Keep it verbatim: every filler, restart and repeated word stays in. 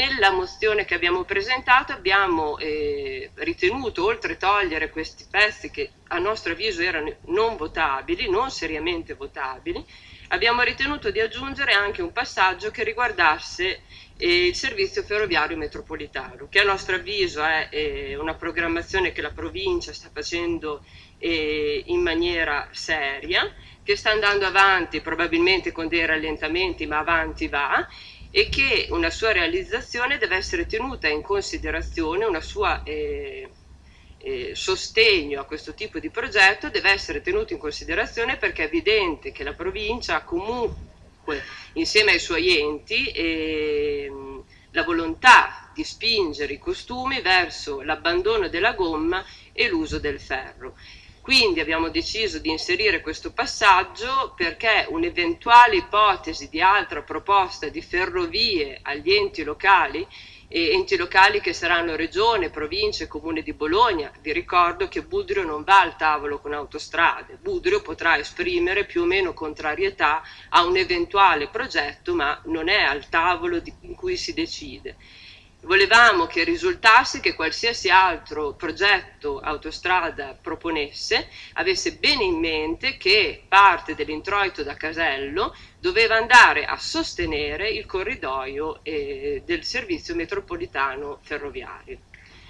nella mozione che abbiamo presentato abbiamo eh, ritenuto, oltre a togliere questi pezzi che a nostro avviso erano non votabili, non seriamente votabili, abbiamo ritenuto di aggiungere anche un passaggio che riguardasse eh, il servizio ferroviario metropolitano, che a nostro avviso è eh, una programmazione che la provincia sta facendo eh, in maniera seria, che sta andando avanti probabilmente con dei rallentamenti, ma avanti va, e che una sua realizzazione deve essere tenuta in considerazione, una sua eh, eh, sostegno a questo tipo di progetto deve essere tenuto in considerazione, perché è evidente che la provincia ha comunque insieme ai suoi enti eh, la volontà di spingere i costumi verso l'abbandono della gomma e l'uso del ferro. Quindi abbiamo deciso di inserire questo passaggio perché un'eventuale ipotesi di altra proposta di ferrovie agli enti locali, e enti locali che saranno Regione, Provincia e Comune di Bologna, vi ricordo che Budrio non va al tavolo con Autostrade, Budrio potrà esprimere più o meno contrarietà a un eventuale progetto, ma non è al tavolo di, in cui si decide. Volevamo che risultasse che qualsiasi altro progetto Autostrada proponesse avesse bene in mente che parte dell'introito da Casello doveva andare a sostenere il corridoio eh, del servizio metropolitano ferroviario.